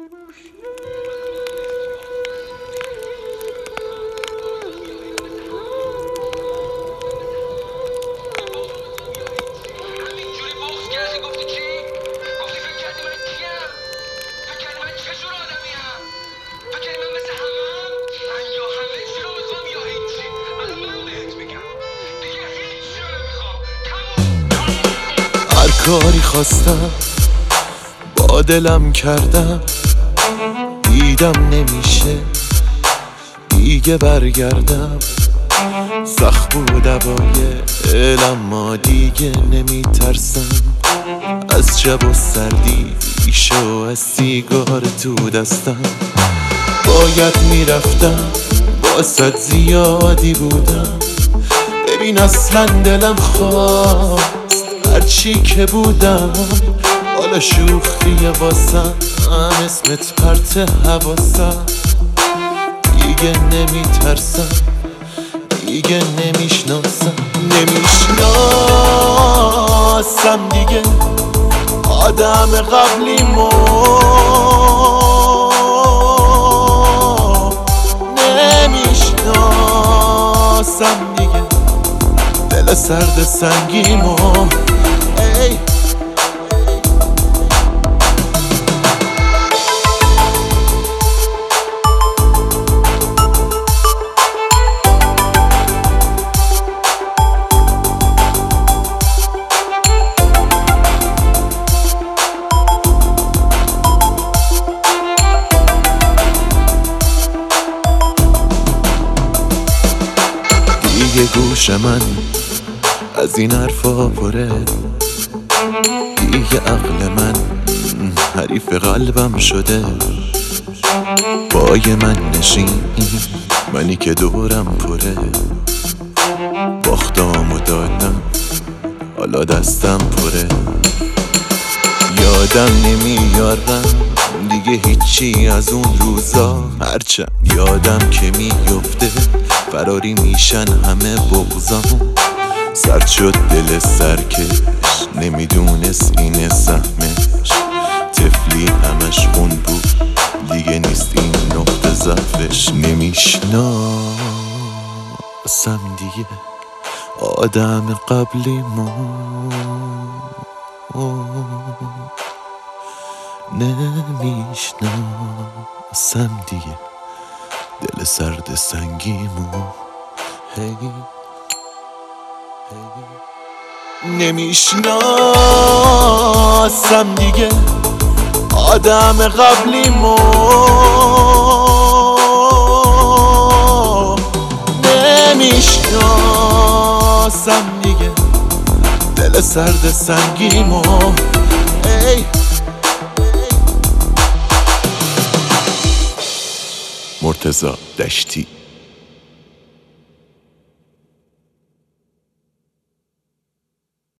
کاری خواستم با دلم کردم، دیدم نمیشه دیگه برگردم. سخت بود اوایل اما دیگه نمیترسم از شب و سردی ریشه و از سیگار تو دستم. باید میرفتم واسه زیادی بودم، ببین اصلا دلم خواست هرچی که بودم. حالا شوخیه واسم اسمت پرت حواسم. دیگه نمیترسم دیگه نمیشناسم دیگه آدم قبلیمو. نمیشناسم دیگه دل سرد سنگیمو. دیگه گوش من از این حرفا پره، دیگه عقل من حریف قلبم شده. پای من نشین منی که دورم پره، باختامو دادم حالا دستم پره. یادم نمیارم دیگه هیچی از اون روزا، هرچند یادم که میفته فراری میشن همه بغضام. سرد شد دل سرکش نمیدونست اینه سهمش، طفلی همش خون بود دیگه نیست این نقطه ضعفش. نمیشناسم دیگه آدم قبلیمو. نمیشناسم دیگه دل سرد سنگیمو. نمیشناسم دیگه آدم قبلیمو. نمیشناسم دیگه دل سرد سنگیمو. مرتضی دشتی.